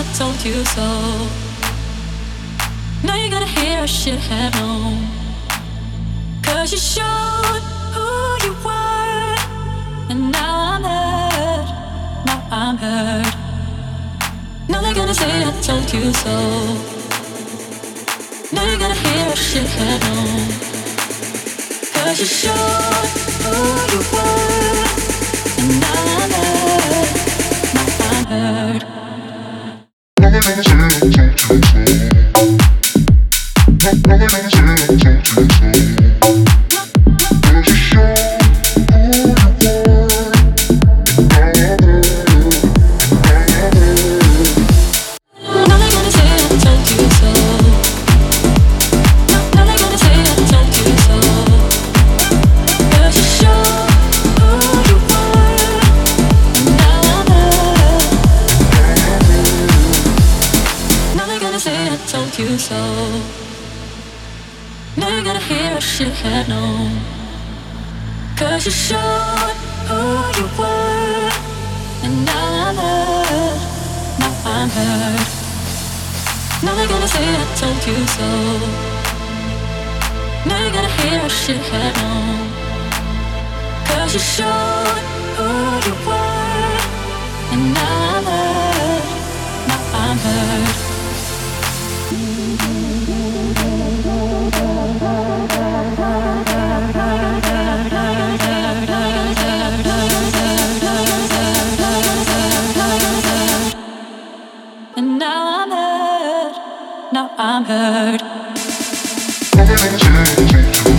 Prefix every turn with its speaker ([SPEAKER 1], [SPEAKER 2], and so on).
[SPEAKER 1] told you so. Now you're gonna hear I should have known. 'Cause you showed who you were. And now I'm hurt, now I'm hurt. Now they're gonna say I told you so. Now you're gonna hear I should have known. 'Cause you showed who you were. And now I'm hurt, now I'm hurt. Now they're gonna say I told you so. Now they're gonna say I told you so. So now you're gonna hear I should have known. 'Cause you showed who you were. And now I'm hurt, now I'm hurt. Now they're gonna say I told you so. Now you're gonna hear I should have known. 'Cause you showed who you were. And now I'm hurt, now I'm hurt. And now I'm hurt, now I'm hurt.